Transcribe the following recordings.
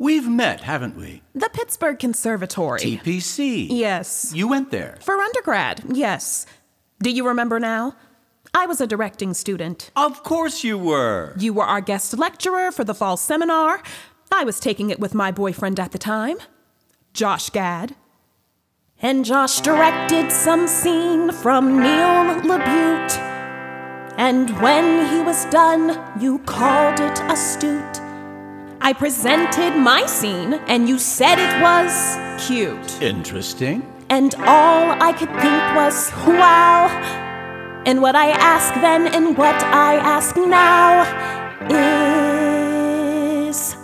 We've met, haven't we? The Pittsburgh Conservatory. TPC. Yes. You went there. For undergrad, yes. Do you remember now? I was a directing student. Of course you were. You were our guest lecturer for the fall seminar. I was taking it with my boyfriend at the time, Josh Gad. And Josh directed some scene from Neil LaBute. And when he was done, you called it astute. I presented my scene, and you said it was cute. Interesting. And all I could think was, wow. And what I ask then and what I ask now is,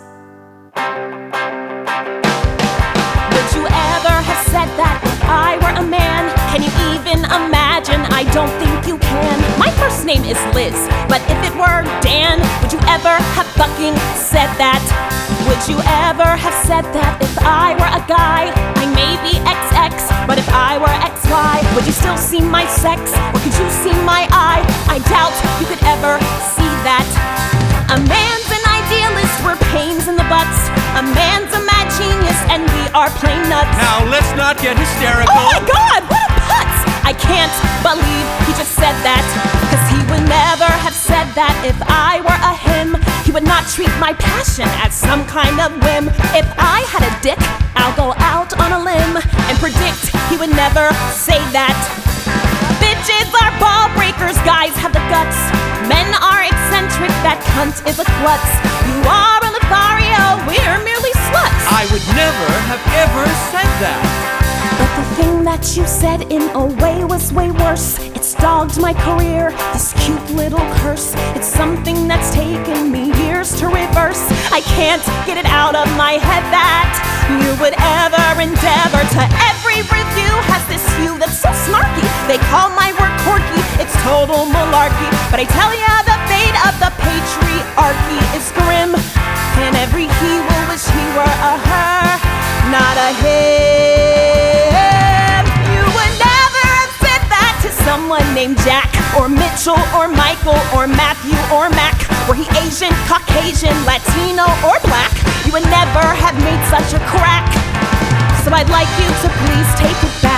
would you ever have said that if I were a man? Can you even imagine? I don't think you can. My first name is Liz, but if it were Dan, would you ever have fucking said that? Would you ever have said that if I were a guy? I may be XX, but if I were XY, would you still see my sex? Or could you see my eye? I doubt you could ever see that. A man's an idealist, we're pains in the butts. A man's a mad genius, and we are plain nuts. Now, let's not get hysterical. Oh my God, what a putz! I can't believe he just said that. Cause he would never have said that if I were a him. He would not treat my passion as some kind of whim. If I had a dick, I'll go out on a limb and predict he would never say that. Bitches are ball breakers, guys have the guts. Men are eccentric, that cunt is a klutz. You are a Lothario, we're merely sluts. I would never have ever said that. But the thing that you said in a way was way worse. It's dogged my career, this cute little curse. It's something that's taken me years to reverse. I can't get it out of my head that you would ever endeavor to. Every review has this hue that's so snarky. They call my work quirky, it's total malarkey. But I tell ya, the fate of the patriarchy is grim. And every he will wish he were a her, not a him. You would never have said that to someone named Jack, or Mitchell, or Michael, or Matthew, or Mac. Were he Asian, Caucasian, Latino, or black? You would never have made such a crack. So I'd like you to please take it back.